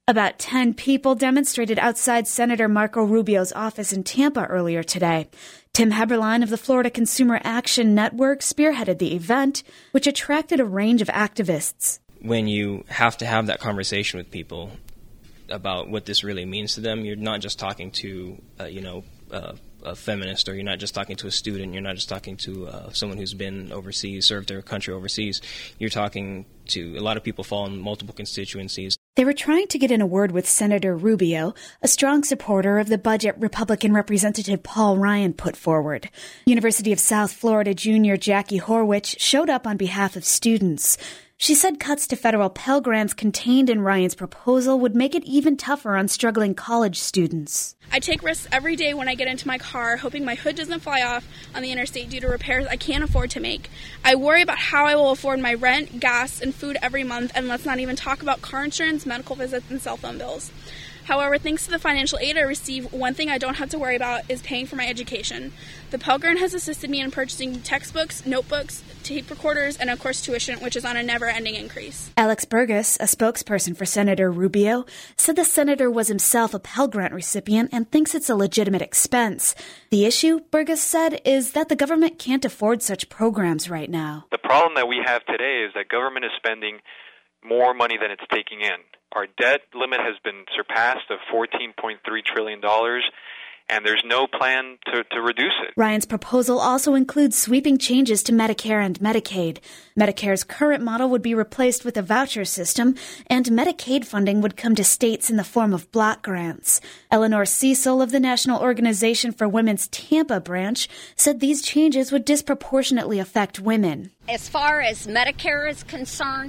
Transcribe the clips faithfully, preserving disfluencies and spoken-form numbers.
About ten people demonstrated outside Senator Marco Rubio's office in Tampa earlier today. Tim Heberlein of the Florida Consumer Action Network spearheaded the event, which attracted a range of activists. When you have to have that conversation with people about what this really means to them, you're not just talking to, uh, you know, uh, a feminist, or you're not just talking to a student, you're not just talking to uh, someone who's been overseas, served their country overseas. You're talking to, a lot of people fall in multiple constituencies. They were trying to get in a word with Senator Rubio, a strong supporter of the budget Republican Representative Paul Ryan put forward. University of South Florida junior Jackie Horwich showed up on behalf of students. She said cuts to federal Pell Grants contained in Ryan's proposal would make it even tougher on struggling college students. I take risks every day when I get into my car, hoping my hood doesn't fly off on the interstate due to repairs I can't afford to make. I worry about how I will afford my rent, gas, and food every month, and let's not even talk about car insurance, medical visits, and cell phone bills. However, thanks to the financial aid I receive, one thing I don't have to worry about is paying for my education. The Pell Grant has assisted me in purchasing textbooks, notebooks, tape recorders, and of course tuition, which is on a never-ending increase. Alex Burgess, a spokesperson for Senator Rubio, said the senator was himself a Pell Grant recipient and thinks it's a legitimate expense. The issue, Burgess said, is that the government can't afford such programs right now. The problem that we have today is that government is spending more money than it's taking in. Our debt limit has been surpassed of fourteen point three trillion dollars, and there's no plan to, to reduce it. Ryan's proposal also includes sweeping changes to Medicare and Medicaid. Medicare's current model would be replaced with a voucher system, and Medicaid funding would come to states in the form of block grants. Eleanor Cecil of the National Organization for Women's Tampa branch said these changes would disproportionately affect women. As far as Medicare is concerned,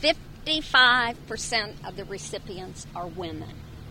fifty-five percent of the recipients are women.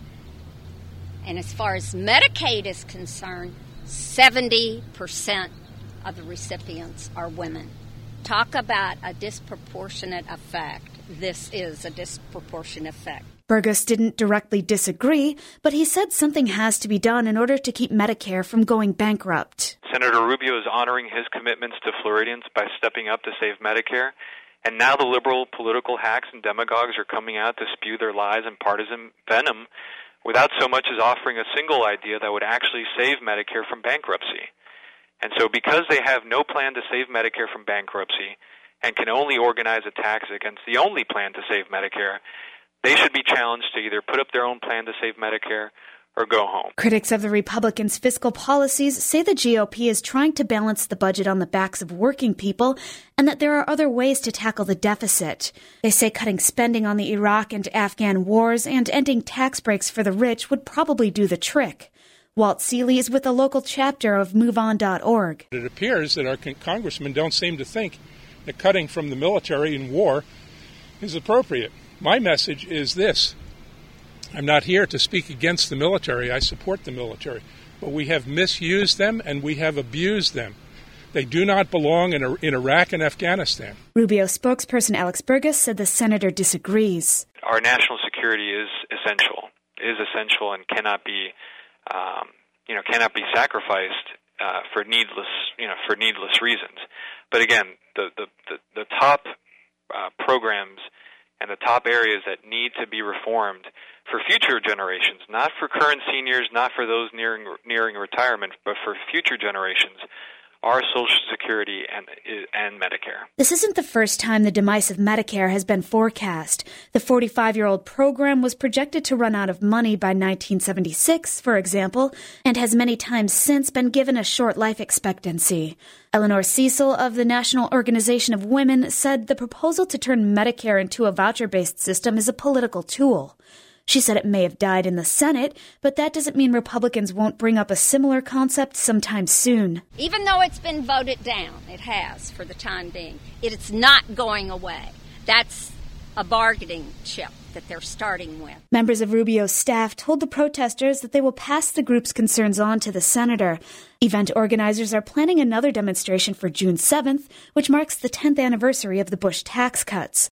And as far as Medicaid is concerned, seventy percent of the recipients are women. Talk about a disproportionate effect. This is a disproportionate effect. Burgess didn't directly disagree, but he said something has to be done in order to keep Medicare from going bankrupt. Senator Rubio is honoring his commitments to Floridians by stepping up to save Medicare. And now the liberal political hacks and demagogues are coming out to spew their lies and partisan venom without so much as offering a single idea that would actually save Medicare from bankruptcy. And so because they have no plan to save Medicare from bankruptcy and can only organize attacks against the only plan to save Medicare, they should be challenged to either put up their own plan to save Medicare or go home. Critics of the Republicans' fiscal policies say the G O P is trying to balance the budget on the backs of working people and that there are other ways to tackle the deficit. They say cutting spending on the Iraq and Afghan wars and ending tax breaks for the rich would probably do the trick. Walt Seeley is with the local chapter of move on dot org. It appears that our con- congressmen don't seem to think that cutting from the military in war is appropriate. My message is this. I'm not here to speak against the military. I support the military. But we have misused them and we have abused them. They do not belong in, in Iraq and Afghanistan. Rubio spokesperson Alex Burgess said the senator disagrees. Our national security is essential, is essential and cannot be, um, you know, cannot be sacrificed uh, for needless, you know, for needless reasons. But again, the the the, the top uh, programs and the top areas that need to be reformed for future generations, not for current seniors, not for those nearing nearing retirement, but for future generations, are Social Security and and Medicare. This isn't the first time the demise of Medicare has been forecast. The forty-five-year-old program was projected to run out of money by nineteen seventy-six, for example, and has many times since been given a short life expectancy. Eleanor Cecil of the National Organization of Women said the proposal to turn Medicare into a voucher-based system is a political tool. She said it may have died in the Senate, but that doesn't mean Republicans won't bring up a similar concept sometime soon. Even though it's been voted down, it has for the time being, it's not going away. That's a bargaining chip that they're starting with. Members of Rubio's staff told the protesters that they will pass the group's concerns on to the senator. Event organizers are planning another demonstration for June seventh, which marks the tenth anniversary of the Bush tax cuts.